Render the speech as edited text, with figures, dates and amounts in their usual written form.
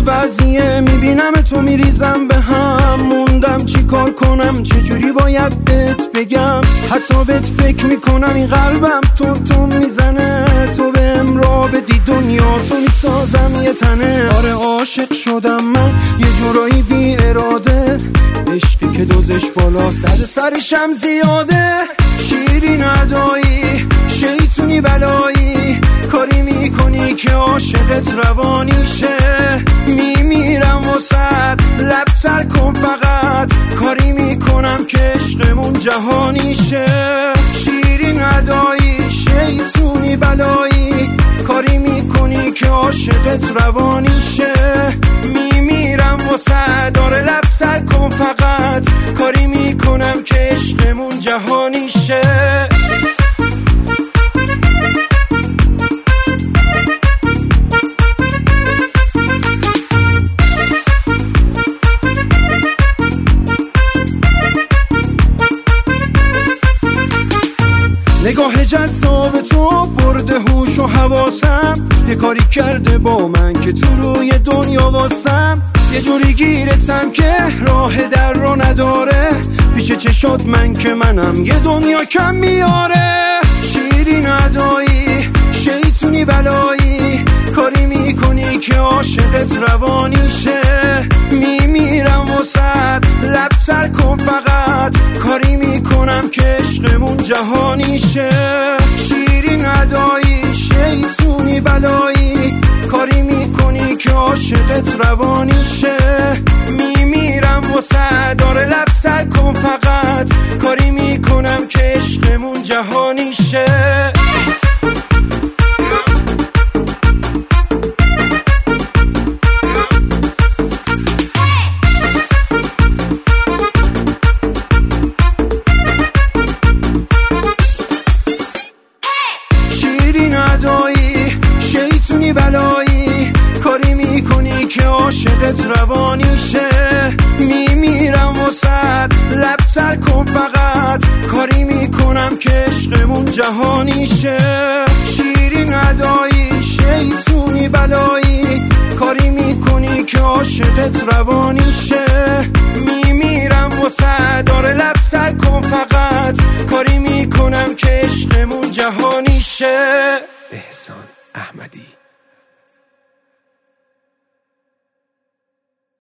بعضیه میبینم تو میریزم به هم، موندم چی کار کنم، چجوری باید بهت بگم. حتی بهت فکر میکنم این قلبم تون میزنه، تو بهم راه بدی دنیا تو میسازم یه تنه. آره عاشق شدم من یه جورایی بی اراده، عشقی که دوزش بالاست در سرشم زیاده. شیرین ادایی شیطونی بلایی، کاری میکنی که عاشقت روانیشه. میمیرم واسد لب تر کن فقط، کاری میکنم که عشقمون جهانیشه. شیرین ادایی شیطونی بلایی، کاری میکنی که عاشقت روانیشه. میمیرم واسد آره لب تر کن فقط، کاری میکنم که عشقمون جهانیشه. نگاه جذاب تو برده هوش و حواسم، یه کاری کرده با من که تو روی دنیا واسم. یه جوری گیرتم که راه در رو نداره، پیش چشات من که منم یه دنیا کم میاره. شیرین ادایی شیطونی بلایی، کاری میکنی که عاشقت روانیشه. میمیرم واسد لب تر کن فقط، کاری میکنم که عشقمون جهانیشه. شیرین ادایی شیطونی بلایی، کاری میکنی که عاشقت روانیشه. میمیرم واسد آره لب تر کن فقط، کاری میکنم که عشقمون جهانیشه. شیطونی بلایی، کاری میکنی که عاشقت روانیشه. میمیرم واسد لب تر کن فقط، کاری میکنم که عشقمون جهانیشه. شیرین ادایی شیطونی بلایی، کاری میکنی که عاشقت روانیشه. میمیرم واسد آره لب تر کن فقط، کاری میکنم که عشقمون جهانیشه. احسان احمدی.